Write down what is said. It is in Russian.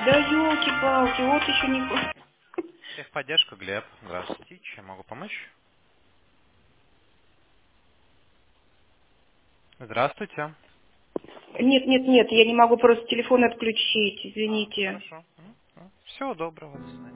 Да елки-палки, вот еще не... Техподдержка, Глеб. Здравствуйте. Чем могу помочь? Здравствуйте. Нет, нет, нет, я не могу просто телефон отключить, извините. Хорошо. Всего доброго. До свидания.